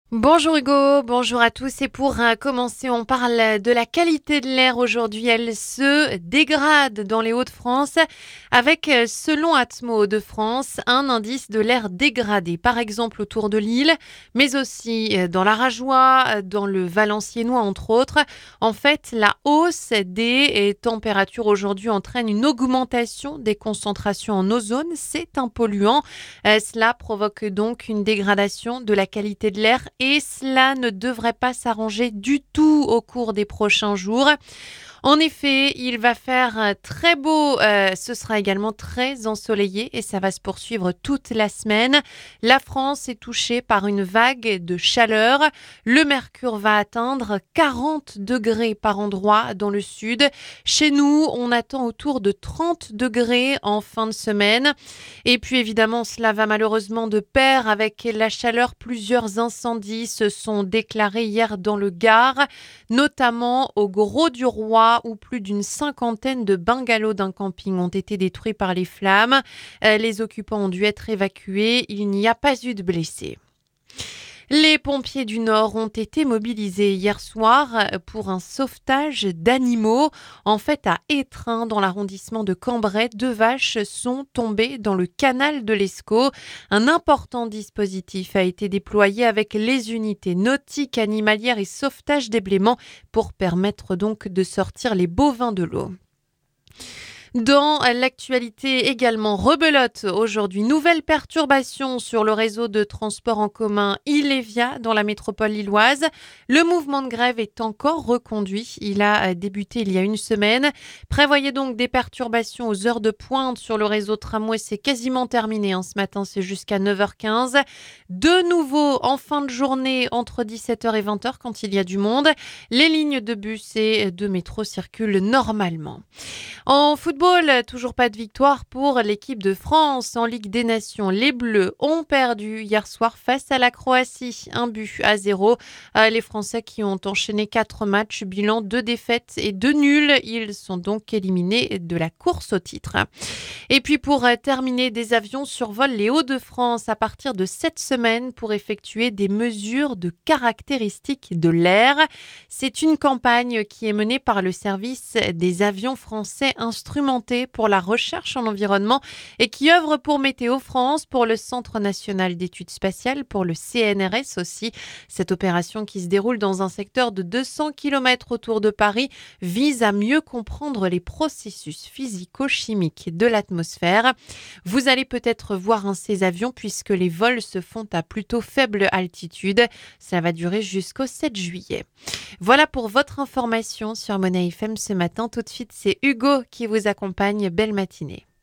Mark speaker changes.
Speaker 1: Bonjour Hugo, bonjour à tous. Et pour commencer, on parle de la qualité de l'air aujourd'hui. Elle se dégrade dans les Hauts-de-France avec, selon Atmo de France, un indice de l'air dégradé. Par exemple autour de Lille, mais aussi dans la Rajoie, dans le Valenciennois entre autres. En fait, la hausse des températures aujourd'hui entraîne une augmentation des concentrations en ozone. C'est un polluant. Cela provoque donc une dégradation de la qualité de l'air et cela ne devrait pas s'arranger du tout au cours des prochains jours. En effet, il va faire très beau, ce sera également très ensoleillé et ça va se poursuivre toute la semaine. La France est touchée par une vague de chaleur. Le mercure va atteindre 40 degrés par endroit dans le sud. Chez nous, on attend autour de 30 degrés en fin de semaine. Et puis évidemment, cela va malheureusement de pair avec la chaleur. Plusieurs incendies se sont déclarés hier dans le Gard, notamment au Grau-du-Roi, où plus d'une cinquantaine de bungalows d'un camping ont été détruits par les flammes. Les occupants ont dû être évacués. Il n'y a pas eu de blessés. Les pompiers du Nord ont été mobilisés hier soir pour un sauvetage d'animaux. En fait, à Étreins, dans l'arrondissement de Cambrai, 2 vaches sont tombées dans le canal de l'Escaut. Un important dispositif a été déployé avec les unités nautiques, animalières et sauvetage des blêments pour permettre donc de sortir les bovins de l'eau. Dans l'actualité également, rebelote aujourd'hui, nouvelle perturbation sur le réseau de transport en commun Ilévia dans la métropole lilloise. Le mouvement de grève est encore reconduit. Il a débuté il y a une semaine. Prévoyez donc des perturbations aux heures de pointe sur le réseau tramway. C'est quasiment terminé. Ce matin, c'est jusqu'à 9h15. De nouveau en fin de journée entre 17h et 20h quand il y a du monde. Les lignes de bus et de métro circulent normalement. En football, toujours pas de victoire pour l'équipe de France en Ligue des Nations. Les Bleus ont perdu hier soir face à la Croatie, 1-0. Les Français qui ont enchaîné 4 matchs, bilan 2 défaites et 2 nuls. Ils sont donc éliminés de la course au titre. Et puis pour terminer, des avions survolent les Hauts-de-France à partir de cette semaine pour effectuer des mesures de caractéristiques de l'air. C'est une campagne qui est menée par le service des avions français instrumentés pour la recherche en environnement et qui œuvre pour Météo France, pour le Centre national d'études spatiales, pour le CNRS aussi. Cette opération qui se déroule dans un secteur de 200 km autour de Paris vise à mieux comprendre les processus physico-chimiques de l'atmosphère. Vous allez peut-être voir ces avions puisque les vols se font à plutôt faible altitude. Ça va durer jusqu'au 7 juillet. Voilà pour votre information sur Monnaie FM ce matin. Tout de suite, c'est Hugo qui vous accompagne. Belle matinée.